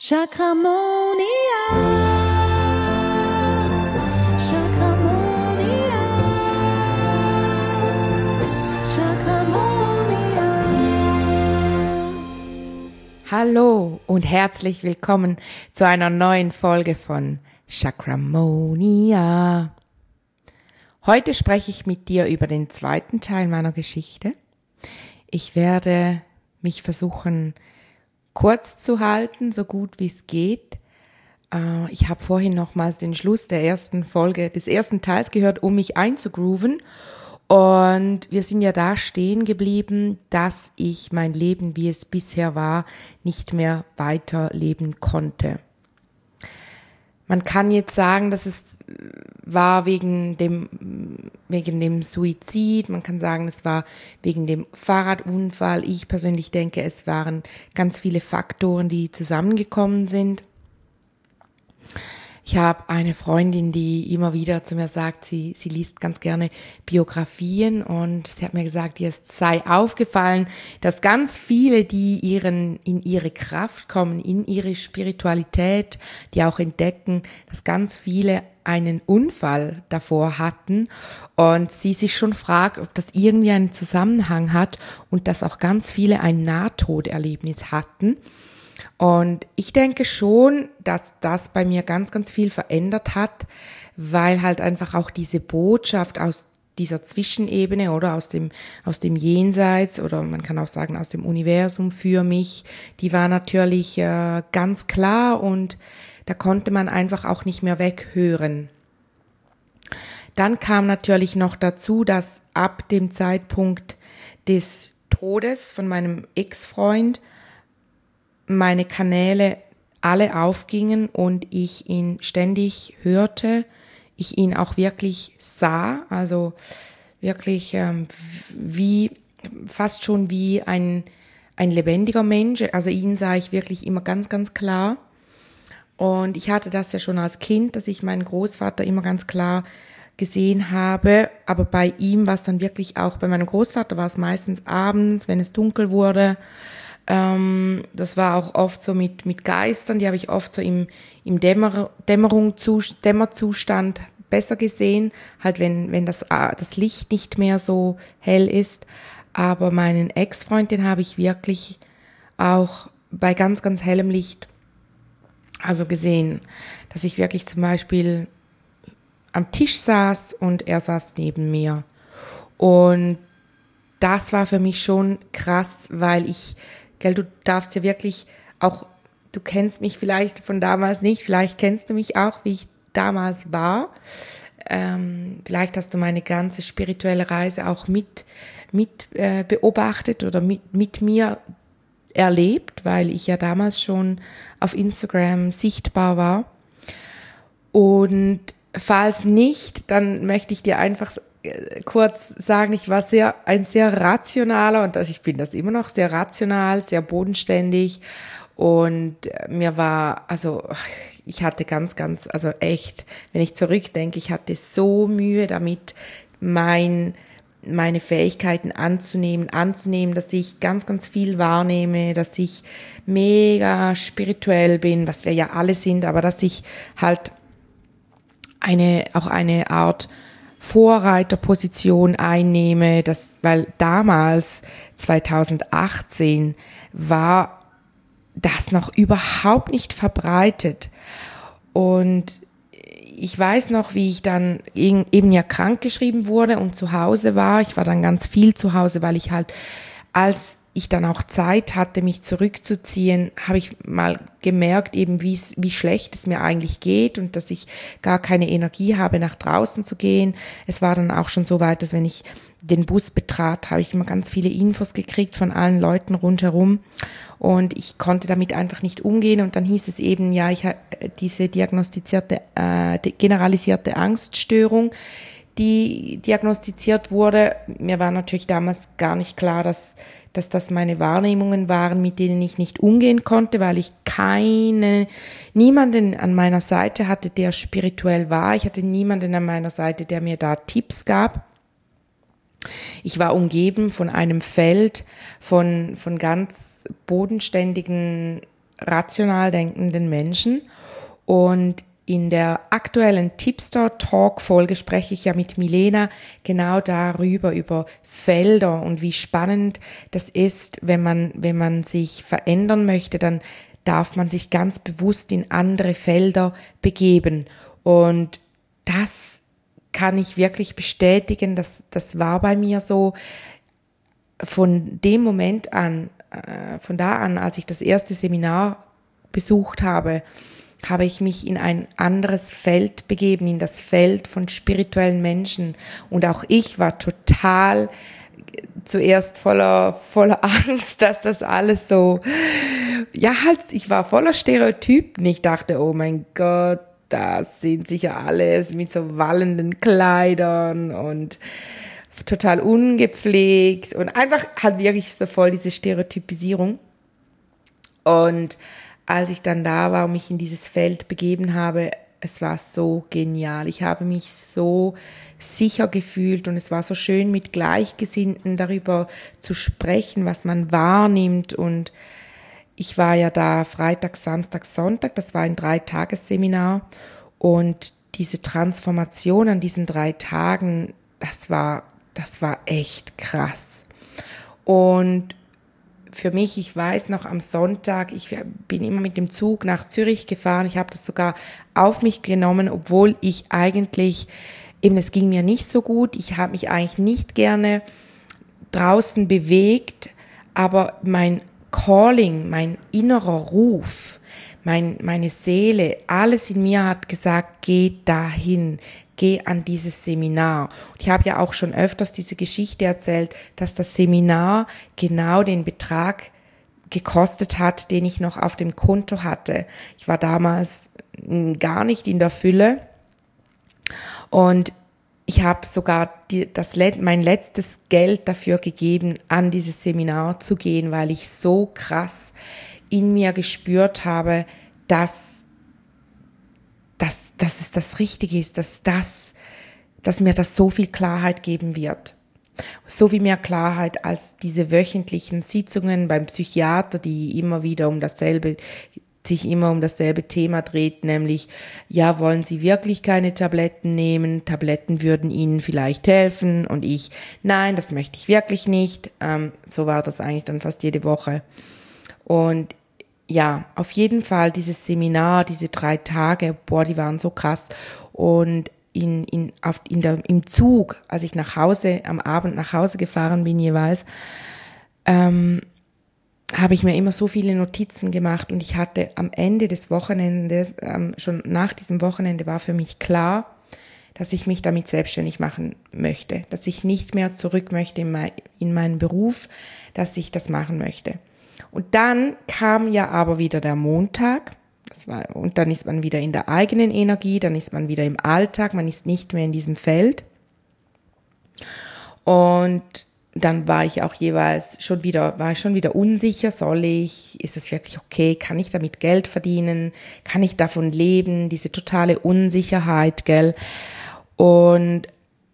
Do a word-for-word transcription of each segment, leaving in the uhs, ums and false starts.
Chakramonia. Chakramonia. Chakramonia. Hallo und herzlich willkommen zu einer neuen Folge von Chakramonia. Heute spreche ich mit dir über den zweiten Teil meiner Geschichte. Ich werde mich versuchen, kurz zu halten, so gut wie es geht. Äh, ich habe vorhin nochmals den Schluss der ersten Folge, des ersten Teils gehört, um mich einzugrooven. Und wir sind ja da stehen geblieben, dass ich mein Leben, wie es bisher war, nicht mehr weiterleben konnte. Man kann jetzt sagen, dass es war wegen dem, wegen dem Suizid, man kann sagen, es war wegen dem Fahrradunfall. Ich persönlich denke, es waren ganz viele Faktoren, die zusammengekommen sind. Ich habe eine Freundin, die immer wieder zu mir sagt, sie, sie liest ganz gerne Biografien, und sie hat mir gesagt, ihr sei aufgefallen, dass ganz viele, die ihren, in ihre Kraft kommen, in ihre Spiritualität, die auch entdecken, dass ganz viele einen Unfall davor hatten und sie sich schon fragt, ob das irgendwie einen Zusammenhang hat, und dass auch ganz viele ein Nahtoderlebnis hatten. Und ich denke schon, dass das bei mir ganz, ganz viel verändert hat, weil halt einfach auch diese Botschaft aus dieser Zwischenebene oder aus dem, aus dem Jenseits, oder man kann auch sagen aus dem Universum für mich, die war natürlich äh, ganz klar, und da konnte man einfach auch nicht mehr weghören. Dann kam natürlich noch dazu, dass ab dem Zeitpunkt des Todes von meinem Ex-Freund meine Kanäle alle aufgingen und ich ihn ständig hörte, ich ihn auch wirklich sah, also wirklich ähm, wie, fast schon wie ein, ein lebendiger Mensch, also ihn sah ich wirklich immer ganz, ganz klar. Und ich hatte das ja schon als Kind, dass ich meinen Großvater immer ganz klar gesehen habe, aber bei ihm war es dann wirklich auch, bei meinem Großvater war es meistens abends, wenn es dunkel wurde. Ähm, das war auch oft so mit, mit Geistern, die habe ich oft so im, im Dämmer, Dämmerung, Dämmerzustand besser gesehen, halt wenn, wenn das, das Licht nicht mehr so hell ist. Aber meinen Ex-Freund, den habe ich wirklich auch bei ganz, ganz hellem Licht also gesehen, dass ich wirklich zum Beispiel am Tisch saß und er saß neben mir. Und das war für mich schon krass, weil ich, gell, du darfst ja wirklich auch, du kennst mich vielleicht von damals nicht, vielleicht kennst du mich auch, wie ich damals war. Ähm, vielleicht hast du meine ganze spirituelle Reise auch mit, mit äh, beobachtet oder mit, mit mir erlebt, weil ich ja damals schon auf Instagram sichtbar war. Und falls nicht, dann möchte ich dir einfach kurz sagen, ich war sehr, ein sehr rationaler, und also ich bin das immer noch, sehr rational, sehr bodenständig, und mir war, also ich hatte ganz, ganz, also echt, wenn ich zurückdenke, ich hatte so Mühe damit, mein meine Fähigkeiten anzunehmen, anzunehmen, dass ich ganz, ganz viel wahrnehme, dass ich mega spirituell bin, was wir ja alle sind, aber dass ich halt eine, auch eine Art Vorreiterposition einnehme, dass, weil damals, zwanzig achtzehn, war das noch überhaupt nicht verbreitet. Und ich weiß noch, wie ich dann eben ja krankgeschrieben wurde und zu Hause war. Ich war dann ganz viel zu Hause, weil ich halt, als ich dann auch Zeit hatte, mich zurückzuziehen, habe ich mal gemerkt, eben wie wie schlecht es mir eigentlich geht und dass ich gar keine Energie habe, nach draußen zu gehen. Es war dann auch schon so weit, dass wenn ich den Bus betrat, habe ich immer ganz viele Infos gekriegt von allen Leuten rundherum, und ich konnte damit einfach nicht umgehen. Und dann hieß es eben, ja, ich habe diese diagnostizierte, äh, generalisierte Angststörung, die diagnostiziert wurde. Mir war natürlich damals gar nicht klar, dass dass das meine Wahrnehmungen waren, mit denen ich nicht umgehen konnte, weil ich keine, niemanden an meiner Seite hatte, der spirituell war. Ich hatte niemanden an meiner Seite, der mir da Tipps gab. Ich war umgeben von einem Feld von, von ganz bodenständigen, rational denkenden Menschen. Und in der aktuellen Tipstore Talk Folge spreche ich ja mit Milena genau darüber, über Felder und wie spannend das ist, wenn man, wenn man sich verändern möchte, dann darf man sich ganz bewusst in andere Felder begeben. Und das kann ich wirklich bestätigen, das, das war bei mir so. Von dem Moment an, äh, von da an, als ich das erste Seminar besucht habe, habe ich mich in ein anderes Feld begeben, in das Feld von spirituellen Menschen. Und auch ich war total zuerst voller, voller Angst, dass das alles so, ja halt, ich war voller Stereotypen. Ich dachte, oh mein Gott, das sind sicher alles mit so wallenden Kleidern und total ungepflegt und einfach halt wirklich so voll diese Stereotypisierung. Und als ich dann da war und mich in dieses Feld begeben habe, es war so genial. Ich habe mich so sicher gefühlt und es war so schön, mit Gleichgesinnten darüber zu sprechen, was man wahrnimmt. Und ich war ja da Freitag, Samstag, Sonntag, das war ein Dreitagesseminar. Und diese Transformation an diesen drei Tagen, das war, das war echt krass. Und für mich, ich weiß noch am Sonntag, ich bin immer mit dem Zug nach Zürich gefahren, ich habe das sogar auf mich genommen, obwohl ich eigentlich, eben es ging mir nicht so gut, ich habe mich eigentlich nicht gerne draußen bewegt, aber mein Calling, mein innerer Ruf, mein, meine Seele, alles in mir hat gesagt, geh dahin, geh an dieses Seminar. Und ich habe ja auch schon öfters diese Geschichte erzählt, dass das Seminar genau den Betrag gekostet hat, den ich noch auf dem Konto hatte. Ich war damals gar nicht in der Fülle und ich habe sogar die, das, mein letztes Geld dafür gegeben, an dieses Seminar zu gehen, weil ich so krass in mir gespürt habe, dass Dass, dass es das Richtige ist, dass, das, dass mir das so viel Klarheit geben wird. So viel mehr Klarheit als diese wöchentlichen Sitzungen beim Psychiater, die immer wieder um dasselbe, sich immer um dasselbe Thema dreht, nämlich, ja, wollen Sie wirklich keine Tabletten nehmen? Tabletten würden Ihnen vielleicht helfen. Und ich, nein, das möchte ich wirklich nicht. Ähm, so war das eigentlich dann fast jede Woche. Und ja, auf jeden Fall dieses Seminar, diese drei Tage, boah, die waren so krass. Und in, in, auf, in der, im Zug, als ich nach Hause, am Abend nach Hause gefahren bin jeweils, ähm, habe ich mir immer so viele Notizen gemacht und ich hatte am Ende des Wochenendes, ähm, schon nach diesem Wochenende war für mich klar, dass ich mich damit selbstständig machen möchte, dass ich nicht mehr zurück möchte in, mein, in meinen Beruf, dass ich das machen möchte. Und dann kam ja aber wieder der Montag, das war, und dann ist man wieder in der eigenen Energie, dann ist man wieder im Alltag, man ist nicht mehr in diesem Feld. Und dann war ich auch jeweils schon wieder, war ich schon wieder unsicher, soll ich, ist es wirklich okay, kann ich damit Geld verdienen, kann ich davon leben, diese totale Unsicherheit, gell. Und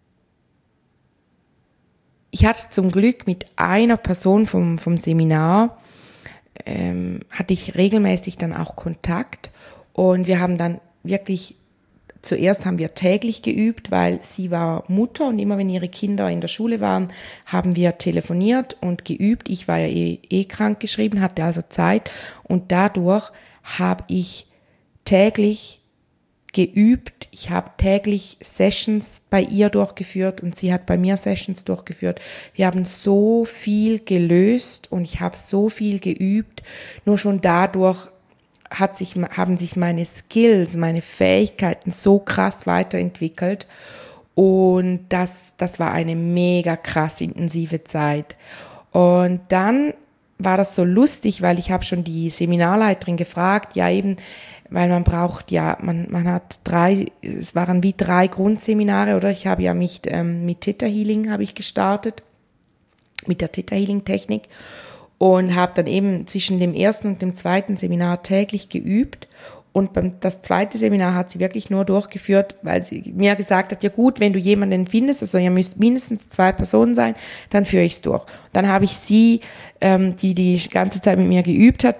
ich hatte zum Glück mit einer Person vom, vom Seminar, ähm, hatte ich regelmäßig dann auch Kontakt und wir haben dann wirklich, zuerst haben wir täglich geübt, weil sie war Mutter und immer wenn ihre Kinder in der Schule waren, haben wir telefoniert und geübt. Ich war ja eh, eh krank geschrieben, hatte also Zeit und dadurch habe ich täglich geübt. Ich habe täglich Sessions bei ihr durchgeführt und sie hat bei mir Sessions durchgeführt. Wir haben so viel gelöst und ich habe so viel geübt. Nur schon dadurch hat sich, haben sich meine Skills, meine Fähigkeiten so krass weiterentwickelt. Und das, das war eine mega krass intensive Zeit. Und dann war das so lustig, weil ich habe schon die Seminarleiterin gefragt, ja eben, weil man braucht ja, man man hat drei, es waren wie drei Grundseminare, oder ich habe ja mich ähm, mit Theta Healing habe ich gestartet, mit der Theta Healing Technik und habe dann eben zwischen dem ersten und dem zweiten Seminar täglich geübt und beim das zweite Seminar hat sie wirklich nur durchgeführt, weil sie mir gesagt hat, ja gut, wenn du jemanden findest, also ihr müsst mindestens zwei Personen sein, dann führe ich es durch. Dann habe ich sie, ähm, die die ganze Zeit mit mir geübt hat,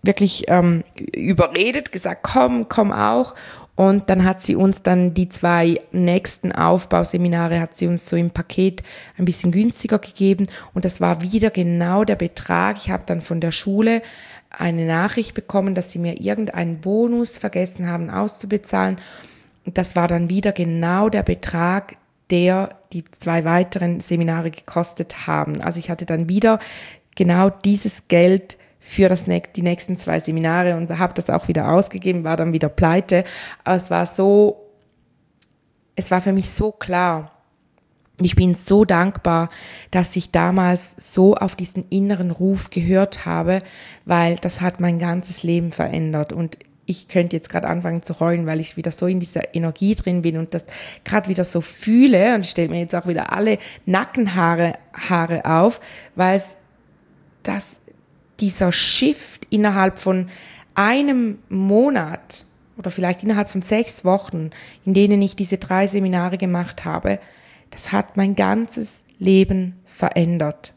wirklich ähm, überredet, gesagt, komm, komm auch. Und dann hat sie uns dann die zwei nächsten Aufbauseminare, hat sie uns so im Paket ein bisschen günstiger gegeben. Und das war wieder genau der Betrag. Ich habe dann von der Schule eine Nachricht bekommen, dass sie mir irgendeinen Bonus vergessen haben auszubezahlen. Und das war dann wieder genau der Betrag, der die zwei weiteren Seminare gekostet haben. Also ich hatte dann wieder genau dieses Geld für das, die nächsten zwei Seminare und habe das auch wieder ausgegeben, war dann wieder pleite. Aber es war so, es war für mich so klar. Ich bin so dankbar, dass ich damals so auf diesen inneren Ruf gehört habe, weil das hat mein ganzes Leben verändert. Und ich könnte jetzt gerade anfangen zu heulen, weil ich wieder so in dieser Energie drin bin und das gerade wieder so fühle. Und ich stelle mir jetzt auch wieder alle Nackenhaare Haare auf, weil es das dieser Shift innerhalb von einem Monat oder vielleicht innerhalb von sechs Wochen, in denen ich diese drei Seminare gemacht habe, das hat mein ganzes Leben verändert.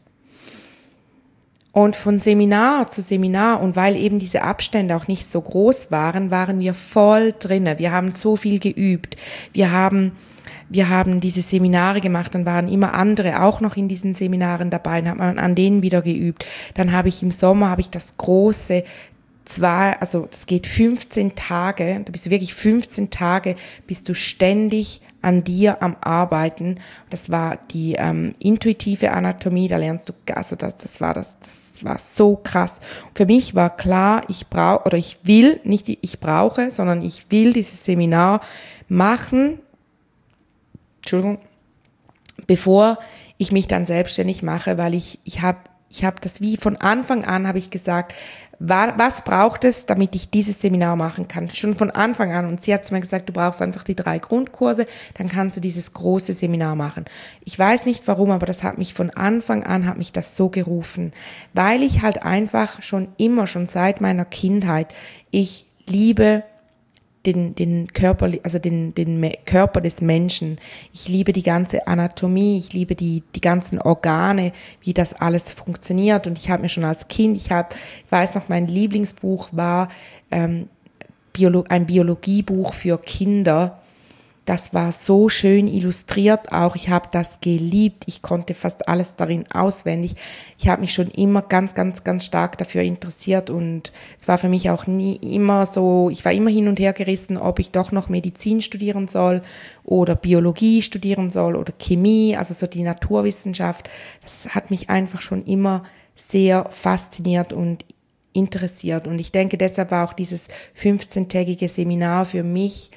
Und von Seminar zu Seminar und weil eben diese Abstände auch nicht so groß waren, waren wir voll drinne. Wir haben so viel geübt. Wir haben Wir haben diese Seminare gemacht, dann waren immer andere auch noch in diesen Seminaren dabei, dann hat man an denen wieder geübt. Dann habe ich im Sommer, habe ich das große, zwei, also das geht fünfzehn Tage, da bist du wirklich fünfzehn Tage, bist du ständig an dir am Arbeiten. Das war die ähm, intuitive Anatomie, da lernst du, also das, das war das, das war so krass. Und für mich war klar, ich brauche, oder ich will, nicht ich brauche, sondern ich will dieses Seminar machen, Entschuldigung, bevor ich mich dann selbstständig mache, weil ich ich habe ich habe das wie von Anfang an habe ich gesagt, was braucht es, damit ich dieses Seminar machen kann? Schon von Anfang an. Und sie hat zu mir gesagt, du brauchst einfach die drei Grundkurse, dann kannst du dieses große Seminar machen. Ich weiß nicht warum, aber das hat mich von Anfang an, hat mich das so gerufen, weil ich halt einfach schon immer, schon seit meiner Kindheit, ich liebe den, den Körper, also den, den Körper des Menschen. Ich liebe die ganze Anatomie, ich liebe die, die ganzen Organe, wie das alles funktioniert. Und ich habe mir schon als Kind, ich habe, ich weiß noch, mein Lieblingsbuch war ähm, Biolo- ein Biologiebuch für Kinder. Das war so schön illustriert auch. Ich habe das geliebt. Ich konnte fast alles darin auswendig. Ich habe mich schon immer ganz, ganz, ganz stark dafür interessiert und es war für mich auch nie immer so, ich war immer hin und her gerissen, ob ich doch noch Medizin studieren soll oder Biologie studieren soll oder Chemie, also so die Naturwissenschaft. Das hat mich einfach schon immer sehr fasziniert und interessiert und ich denke, deshalb war auch dieses fünfzehntägige Seminar für mich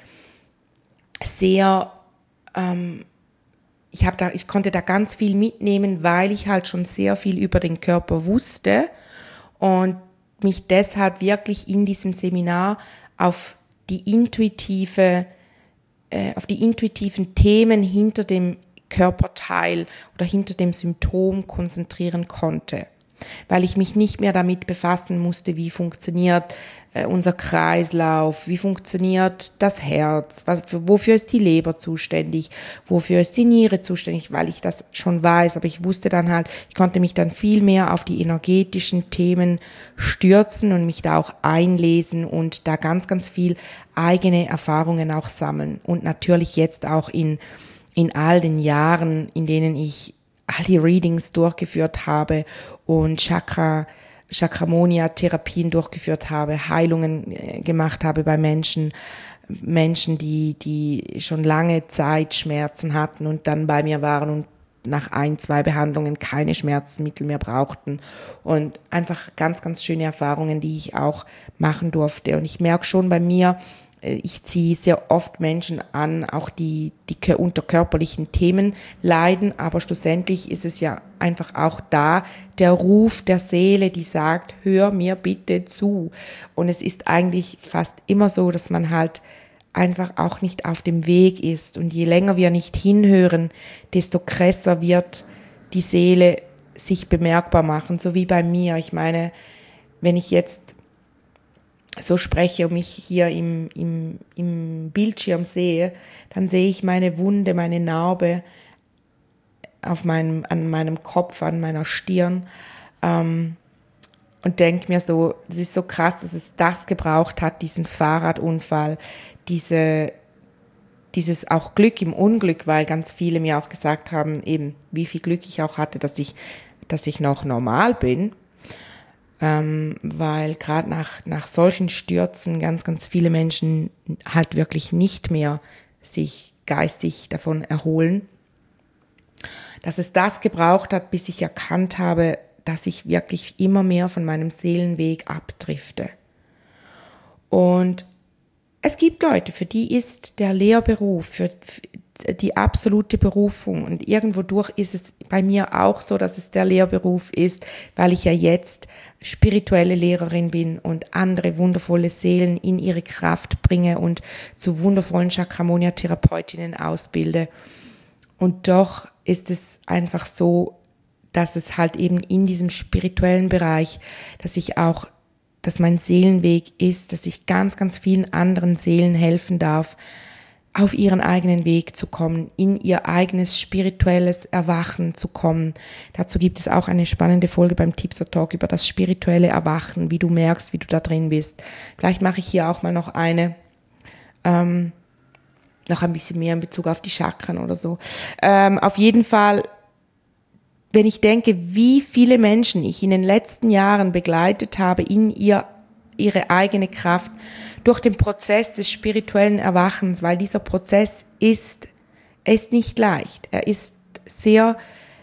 sehr, ähm, ich habe da, ich konnte da ganz viel mitnehmen, weil ich halt schon sehr viel über den Körper wusste und mich deshalb wirklich in diesem Seminar auf die intuitive, äh, auf die intuitiven Themen hinter dem Körperteil oder hinter dem Symptom konzentrieren konnte. Weil ich mich nicht mehr damit befassen musste, wie funktioniert äh, unser Kreislauf, wie funktioniert das Herz, was, wofür ist die Leber zuständig, wofür ist die Niere zuständig, weil ich das schon weiß, aber ich wusste dann halt, ich konnte mich dann viel mehr auf die energetischen Themen stürzen und mich da auch einlesen und da ganz, ganz viel eigene Erfahrungen auch sammeln und natürlich jetzt auch in, in all den Jahren, in denen ich all die Readings durchgeführt habe und Chakra, Chakramonia-Therapien durchgeführt habe, Heilungen äh, gemacht habe bei Menschen, Menschen, die, die schon lange Zeit Schmerzen hatten und dann bei mir waren und nach ein, zwei Behandlungen keine Schmerzmittel mehr brauchten und einfach ganz, ganz schöne Erfahrungen, die ich auch machen durfte. Und ich merke schon bei mir, ich ziehe sehr oft Menschen an, auch die, die unter körperlichen Themen leiden, aber schlussendlich ist es ja einfach auch da der Ruf der Seele, die sagt, hör mir bitte zu. Und es ist eigentlich fast immer so, dass man halt einfach auch nicht auf dem Weg ist. Und je länger wir nicht hinhören, desto krasser wird die Seele sich bemerkbar machen, so wie bei mir. Ich meine, wenn ich jetzt so spreche und mich hier im, im, im Bildschirm sehe, dann sehe ich meine Wunde, meine Narbe auf meinem, an meinem Kopf, an meiner Stirn. Ähm, und denke mir so, das ist so krass, dass es das gebraucht hat, diesen Fahrradunfall, diese, dieses auch Glück im Unglück, weil ganz viele mir auch gesagt haben, eben, wie viel Glück ich auch hatte, dass ich, dass ich noch normal bin. Ähm, weil gerade nach, nach solchen Stürzen ganz, ganz viele Menschen halt wirklich nicht mehr sich geistig davon erholen. Dass es das gebraucht hat, bis ich erkannt habe, dass ich wirklich immer mehr von meinem Seelenweg abdrifte. Und es gibt Leute, für die ist der Lehrberuf, für die absolute Berufung. Und irgendwo durch ist es bei mir auch so, dass es der Lehrberuf ist, weil ich ja jetzt spirituelle Lehrerin bin und andere wundervolle Seelen in ihre Kraft bringe und zu wundervollen Chakramonia-Therapeutinnen ausbilde. Und doch ist es einfach so, dass es halt eben in diesem spirituellen Bereich, dass ich auch, dass mein Seelenweg ist, dass ich ganz, ganz vielen anderen Seelen helfen darf, auf ihren eigenen Weg zu kommen, in ihr eigenes spirituelles Erwachen zu kommen. Dazu gibt es auch eine spannende Folge beim Tipster Talk über das spirituelle Erwachen, wie du merkst, wie du da drin bist. Vielleicht mache ich hier auch mal noch eine, ähm, noch ein bisschen mehr in Bezug auf die Chakren oder so. Ähm, auf jeden Fall, wenn ich denke, wie viele Menschen ich in den letzten Jahren begleitet habe in ihr, ihre eigene Kraft, durch den Prozess des spirituellen Erwachens, weil dieser Prozess ist, er ist nicht leicht. Er ist sehr,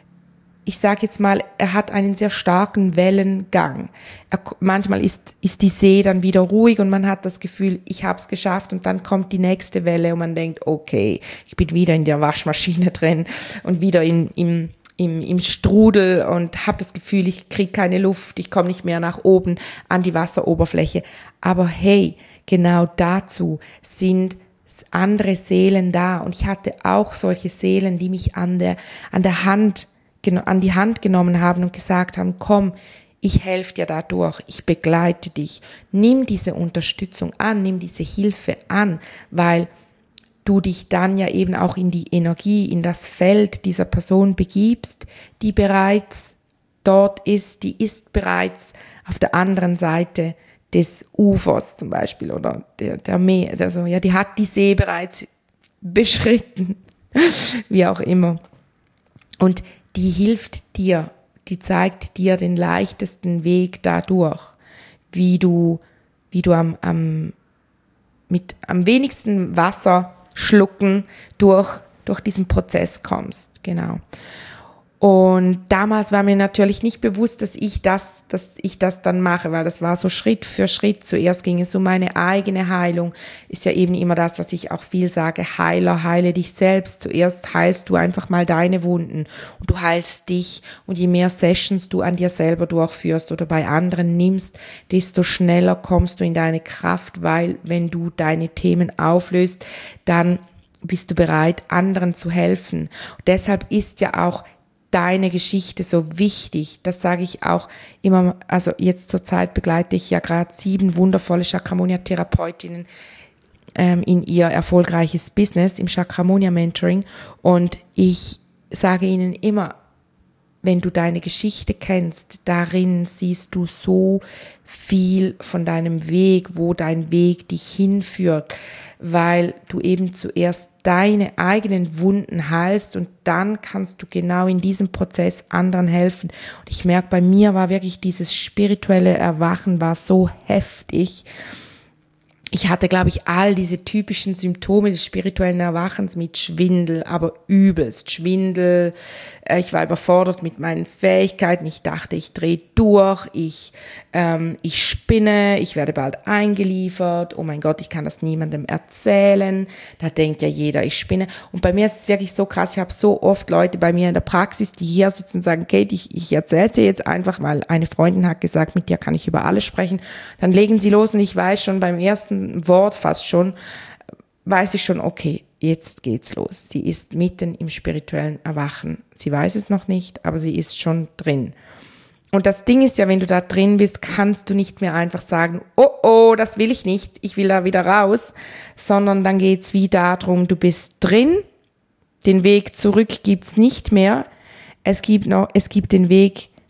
ich sage jetzt mal, er hat einen sehr starken Wellengang. Er, manchmal ist, ist die See dann wieder ruhig und man hat das Gefühl, ich habe es geschafft, und dann kommt die nächste Welle und man denkt, okay, ich bin wieder in der Waschmaschine drin und wieder in, im, im, im Strudel und habe das Gefühl, ich kriege keine Luft, ich komme nicht mehr nach oben an die Wasseroberfläche. Aber hey, genau dazu sind andere Seelen da, und ich hatte auch solche Seelen, die mich an der, an der Hand, an die Hand genommen haben und gesagt haben, komm, ich helfe dir da durch, ich begleite dich, nimm diese Unterstützung an, nimm diese Hilfe an, weil du dich dann ja eben auch in die Energie, in das Feld dieser Person begibst, die bereits dort ist, die ist bereits auf der anderen Seite des Ufers zum Beispiel oder der, der Meer, also ja, die hat die See bereits beschritten, wie auch immer. Und die hilft dir, die zeigt dir den leichtesten Weg dadurch, wie du, wie du am, am, mit am wenigsten Wasser schlucken durch, durch diesen Prozess kommst, genau. Und damals war mir natürlich nicht bewusst, dass ich das, dass ich das dann mache, weil das war so Schritt für Schritt. Zuerst ging es um meine eigene Heilung. Ist ja eben immer das, was ich auch viel sage. Heiler, heile dich selbst. Zuerst heilst du einfach mal deine Wunden und du heilst dich. Und je mehr Sessions du an dir selber durchführst oder bei anderen nimmst, desto schneller kommst du in deine Kraft, weil wenn du deine Themen auflöst, dann bist du bereit, anderen zu helfen. Und deshalb ist ja auch deine Geschichte so wichtig. Das sage ich auch immer, also jetzt zur Zeit begleite ich ja gerade sieben wundervolle Chakramonia-Therapeutinnen ähm, in ihr erfolgreiches Business im Chakramonia-Mentoring, und ich sage ihnen immer, wenn du deine Geschichte kennst, darin siehst du so viel von deinem Weg, wo dein Weg dich hinführt, weil du eben zuerst deine eigenen Wunden heilst und dann kannst du genau in diesem Prozess anderen helfen. Und ich merke, bei mir war wirklich dieses spirituelle Erwachen war so heftig. Ich hatte, glaube ich, all diese typischen Symptome des spirituellen Erwachens mit Schwindel, aber übelst Schwindel. Ich war überfordert mit meinen Fähigkeiten. Ich dachte, ich drehe durch, ich, ähm, ich spinne, ich werde bald eingeliefert. Oh mein Gott, ich kann das niemandem erzählen. Da denkt ja jeder, ich spinne. Und bei mir ist es wirklich so krass. Ich habe so oft Leute bei mir in der Praxis, die hier sitzen und sagen, Kate, ich, ich erzähle es dir jetzt einfach, weil eine Freundin hat gesagt, mit dir kann ich über alles sprechen. Dann legen sie los und ich weiß schon beim ersten Wort fast schon, weiß ich schon, okay, jetzt geht's los. Sie ist mitten im spirituellen Erwachen. Sie weiß es noch nicht, aber sie ist schon drin. Und das Ding ist ja, wenn du da drin bist, kannst du nicht mehr einfach sagen, oh, oh, das will ich nicht, ich will da wieder raus, sondern dann geht's wie darum, du bist drin, den Weg zurück gibt's nicht mehr, es gibt noch, es gibt den Weg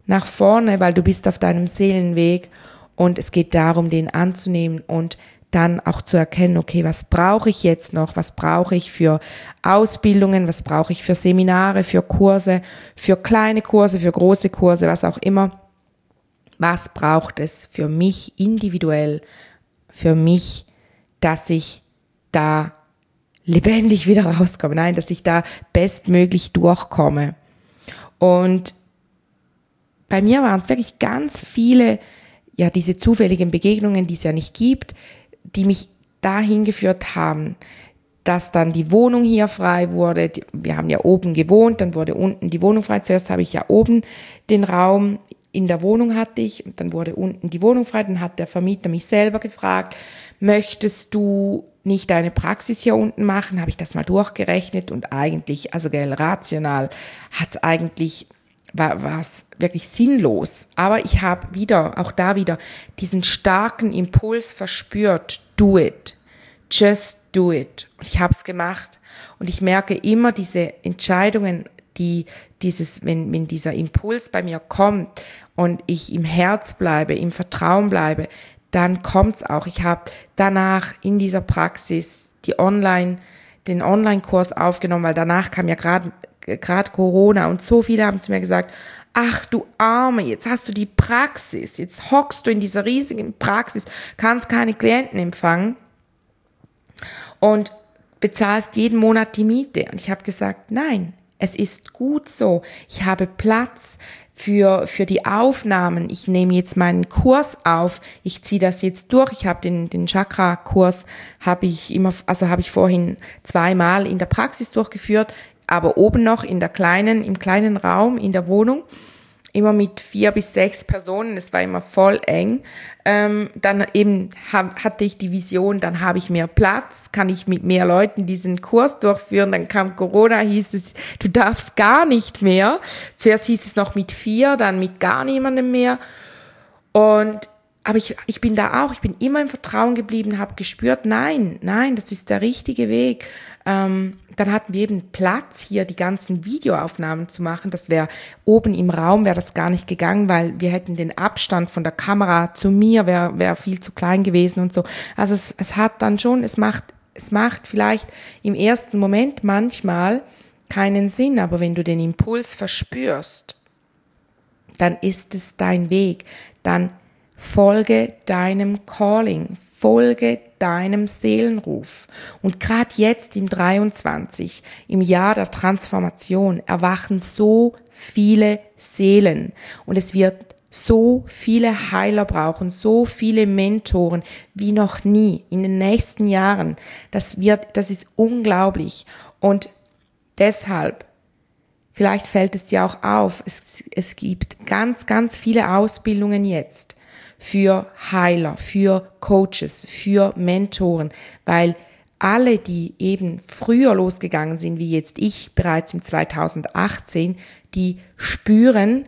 nach vorne, weil du bist auf deinem Seelenweg und es geht darum, den anzunehmen und dann auch zu erkennen, okay, was brauche ich jetzt noch, was brauche ich für Ausbildungen, was brauche ich für Seminare, für Kurse, für kleine Kurse, für große Kurse, was auch immer. Was braucht es für mich individuell, für mich, dass ich da lebendig wieder rauskomme, nein, dass ich da bestmöglich durchkomme. Und bei mir waren es wirklich ganz viele, ja, diese zufälligen Begegnungen, die es ja nicht gibt, die mich dahin geführt haben, dass dann die Wohnung hier frei wurde. Wir haben ja oben gewohnt, dann wurde unten die Wohnung frei. Zuerst habe ich ja oben den Raum in der Wohnung hatte ich und dann wurde unten die Wohnung frei. Dann hat der Vermieter mich selber gefragt, möchtest du nicht deine Praxis hier unten machen? Habe ich das mal durchgerechnet und eigentlich, also gell, rational hat es eigentlich, war es wirklich sinnlos. Aber ich habe wieder, auch da wieder, diesen starken Impuls verspürt, do it, just do it. Und ich habe es gemacht und ich merke immer diese Entscheidungen, die dieses, wenn, wenn dieser Impuls bei mir kommt und ich im Herz bleibe, im Vertrauen bleibe, dann kommt's auch. Ich habe danach in dieser Praxis die Online, den Online-Kurs aufgenommen, weil danach kam ja gerade gerade Corona und so viele haben zu mir gesagt, ach du Arme, jetzt hast du die Praxis, jetzt hockst du in dieser riesigen Praxis, kannst keine Klienten empfangen und bezahlst jeden Monat die Miete. Und ich habe gesagt, nein, es ist gut so. Ich habe Platz für für die Aufnahmen. Ich nehme jetzt meinen Kurs auf. Ich ziehe das jetzt durch. Ich habe den den Chakra-Kurs habe ich immer, also habe ich vorhin zweimal in der Praxis durchgeführt, aber oben noch in der kleinen im kleinen Raum in der Wohnung. Immer mit vier bis sechs Personen, es war immer voll eng. Ähm, dann eben hab, hatte ich die Vision, dann habe ich mehr Platz, kann ich mit mehr Leuten diesen Kurs durchführen. Dann kam Corona, hieß es, du darfst gar nicht mehr. Zuerst hieß es noch mit vier, dann mit gar niemandem mehr. Und aber ich, ich bin da auch, ich bin immer im Vertrauen geblieben, habe gespürt, nein, nein, das ist der richtige Weg. Ähm, dann hatten wir eben Platz, hier die ganzen Videoaufnahmen zu machen. Das wäre oben im Raum, wäre das gar nicht gegangen, weil wir hätten den Abstand von der Kamera zu mir, wäre wäre viel zu klein gewesen und so. Also es, es hat dann schon, es macht, es macht vielleicht im ersten Moment manchmal keinen Sinn, aber wenn du den Impuls verspürst, dann ist es dein Weg, dann folge deinem Calling, folge deinem Seelenruf. Und gerade jetzt im dreiundzwanzig, im Jahr der Transformation, erwachen so viele Seelen und es wird so viele Heiler brauchen, so viele Mentoren wie noch nie in den nächsten Jahren. Das wird, das ist unglaublich. Und deshalb, vielleicht fällt es dir auch auf, es, es gibt ganz, ganz viele Ausbildungen jetzt für Heiler, für Coaches, für Mentoren, weil alle, die eben früher losgegangen sind, wie jetzt ich bereits im zweitausendachtzehn, die spüren,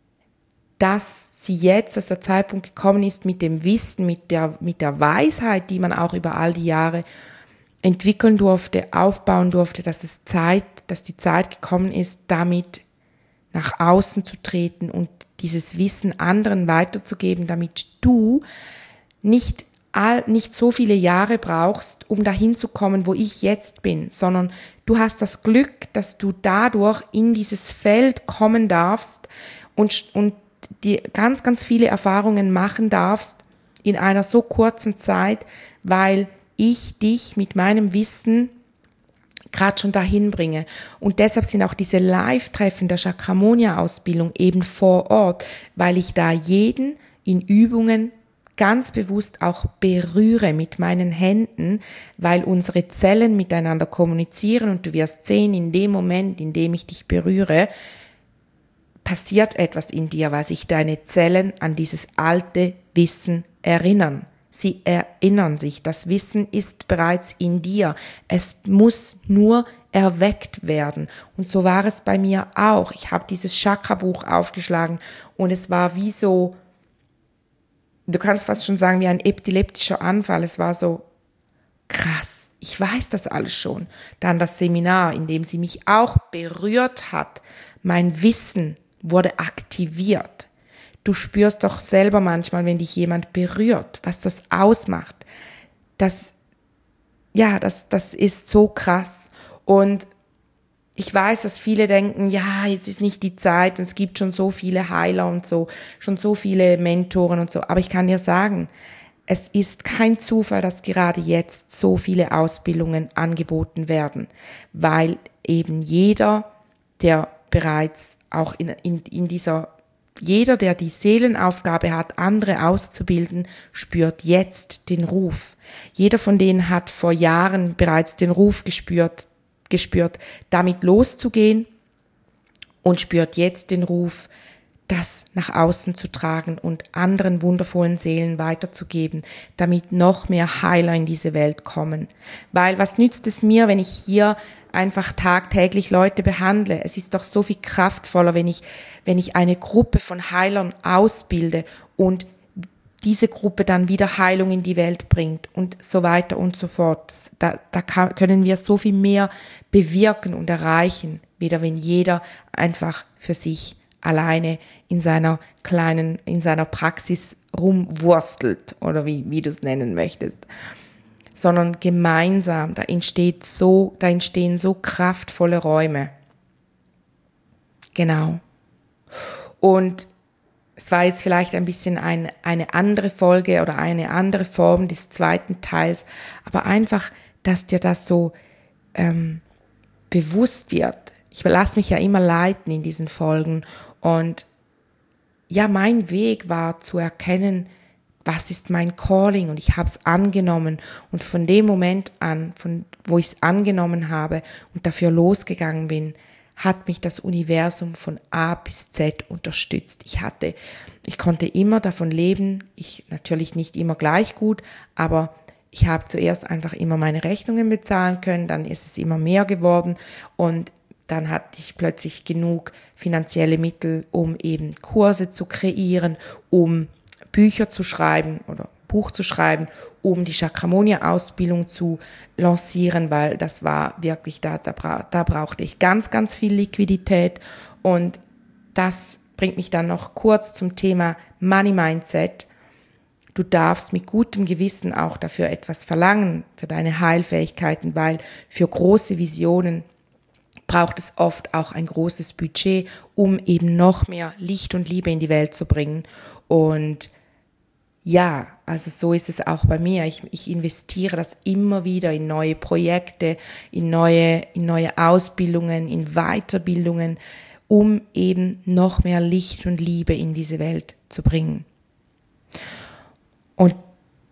dass sie jetzt, dass der Zeitpunkt gekommen ist, mit dem Wissen, mit der, mit der Weisheit, die man auch über all die Jahre entwickeln durfte, aufbauen durfte, dass es Zeit, dass die Zeit gekommen ist, damit nach außen zu treten und dieses Wissen anderen weiterzugeben, damit du nicht, all, nicht so viele Jahre brauchst, um dahin zu kommen, wo ich jetzt bin, sondern du hast das Glück, dass du dadurch in dieses Feld kommen darfst und, und die ganz, ganz viele Erfahrungen machen darfst in einer so kurzen Zeit, weil ich dich mit meinem Wissen gerade schon dahin bringe. Und deshalb sind auch diese Live-Treffen der Chakramonia-Ausbildung eben vor Ort, weil ich da jeden in Übungen ganz bewusst auch berühre mit meinen Händen, weil unsere Zellen miteinander kommunizieren und du wirst sehen, in dem Moment, in dem ich dich berühre, passiert etwas in dir, weil sich deine Zellen an dieses alte Wissen erinnern. Sie erinnern sich, das Wissen ist bereits in dir. Es muss nur erweckt werden. Und so war es bei mir auch. Ich habe dieses Chakra-Buch aufgeschlagen und es war wie so, du kannst fast schon sagen, wie ein epileptischer Anfall. Es war so krass. Ich weiß das alles schon. Dann das Seminar, in dem sie mich auch berührt hat. Mein Wissen wurde aktiviert. du spürst doch selber manchmal, wenn dich jemand berührt, was das ausmacht. Das, ja, das, das ist so krass. Und ich weiß, dass viele denken, ja, jetzt ist nicht die Zeit und es gibt schon so viele Heiler und so, schon so viele Mentoren und so. Aber ich kann dir sagen, es ist kein Zufall, dass gerade jetzt so viele Ausbildungen angeboten werden, weil eben jeder, der bereits auch in, in, in dieser, jeder, der die Seelenaufgabe hat, andere auszubilden, spürt jetzt den Ruf. Jeder von denen hat vor Jahren bereits den Ruf gespürt, gespürt, damit loszugehen und spürt jetzt den Ruf, das nach außen zu tragen und anderen wundervollen Seelen weiterzugeben, damit noch mehr Heiler in diese Welt kommen. Weil was nützt es mir, wenn ich hier einfach tagtäglich Leute behandle? Es ist doch so viel kraftvoller, wenn ich, wenn ich eine Gruppe von Heilern ausbilde und diese Gruppe dann wieder Heilung in die Welt bringt und so weiter und so fort. Da, da kann, können wir so viel mehr bewirken und erreichen, wieder wenn jeder einfach für sich alleine in seiner kleinen, in seiner Praxis rumwurstelt oder wie, wie du es nennen möchtest, sondern gemeinsam, da entsteht so, da entstehen so kraftvolle Räume. Genau. Und es war jetzt vielleicht ein bisschen ein, eine andere Folge oder eine andere Form des zweiten Teils, aber einfach, dass dir das so ähm, bewusst wird. Ich lasse mich ja immer leiten in diesen Folgen und ja, mein Weg war zu erkennen, was ist mein Calling, und ich habe es angenommen und von dem Moment an, von wo ich es angenommen habe und dafür losgegangen bin, hat mich das Universum von A bis Z unterstützt. Ich hatte, ich konnte immer davon leben, ich natürlich nicht immer gleich gut, aber ich habe zuerst einfach immer meine Rechnungen bezahlen können, dann ist es immer mehr geworden und dann hatte ich plötzlich genug finanzielle Mittel, um eben Kurse zu kreieren, um Bücher zu schreiben oder Buch zu schreiben, um die Chakramonia-Ausbildung zu lancieren, weil das war wirklich, da, da, bra- da brauchte ich ganz, ganz viel Liquidität. Und das bringt mich dann noch kurz zum Thema Money Mindset. Du darfst mit gutem Gewissen auch dafür etwas verlangen, für deine Heilfähigkeiten, weil für große Visionen braucht es oft auch ein großes Budget, um eben noch mehr Licht und Liebe in die Welt zu bringen. Und ja, also so ist es auch bei mir. Ich, ich investiere das immer wieder in neue Projekte, in neue, in neue Ausbildungen, in Weiterbildungen, um eben noch mehr Licht und Liebe in diese Welt zu bringen. Und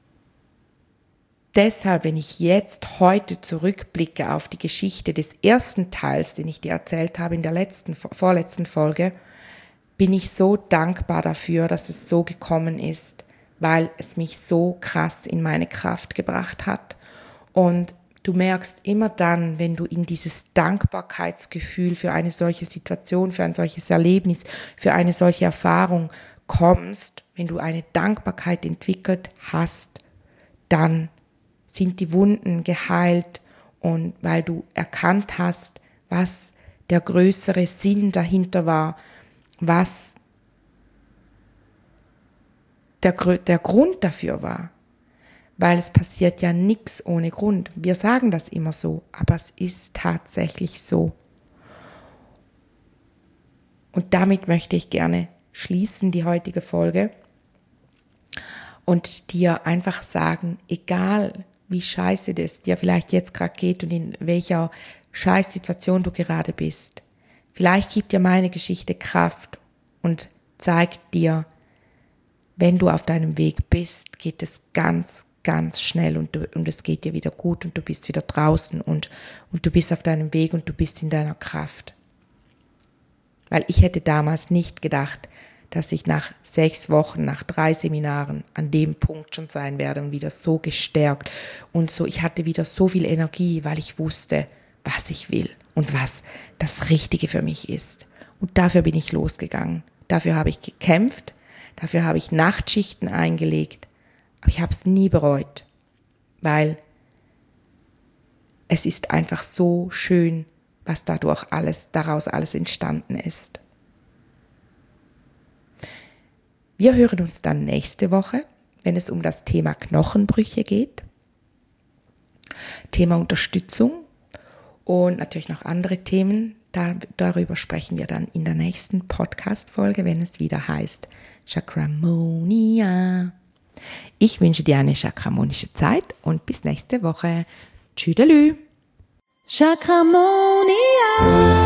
deshalb, wenn ich jetzt heute zurückblicke auf die Geschichte des ersten Teils, den ich dir erzählt habe in der letzten, vorletzten Folge, bin ich so dankbar dafür, dass es so gekommen ist, weil es mich so krass in meine Kraft gebracht hat. Und du merkst immer dann, wenn du in dieses Dankbarkeitsgefühl für eine solche Situation, für ein solches Erlebnis, für eine solche Erfahrung kommst, wenn du eine Dankbarkeit entwickelt hast, dann sind die Wunden geheilt, und weil du erkannt hast, was der größere Sinn dahinter war, was der, der Grund dafür war. Weil es passiert ja nichts ohne Grund. Wir sagen das immer so, aber es ist tatsächlich so. Und damit möchte ich gerne schließen, die heutige Folge, und dir einfach sagen, egal wie scheiße das dir vielleicht jetzt gerade geht und in welcher Scheißsituation du gerade bist, vielleicht gibt dir meine Geschichte Kraft und zeigt dir, wenn du auf deinem Weg bist, geht es ganz, ganz schnell und, du, und es geht dir wieder gut und du bist wieder draußen und, und du bist auf deinem Weg und du bist in deiner Kraft. Weil ich hätte damals nicht gedacht, dass ich nach sechs Wochen, nach drei Seminaren an dem Punkt schon sein werde und wieder so gestärkt und so. Ich hatte wieder so viel Energie, weil ich wusste, was ich will und was das Richtige für mich ist. Und dafür bin ich losgegangen. Dafür habe ich gekämpft. Dafür habe ich Nachtschichten eingelegt, aber ich habe es nie bereut, weil es ist einfach so schön, was dadurch alles, daraus alles entstanden ist. Wir hören uns dann nächste Woche, wenn es um das Thema Knochenbrüche geht, Thema Unterstützung und natürlich noch andere Themen. Da, darüber sprechen wir dann in der nächsten Podcast-Folge, wenn es wieder heißt Chakramonia. Ich wünsche dir eine chakramonische Zeit und bis nächste Woche. Tschüdelü. Chakramonia.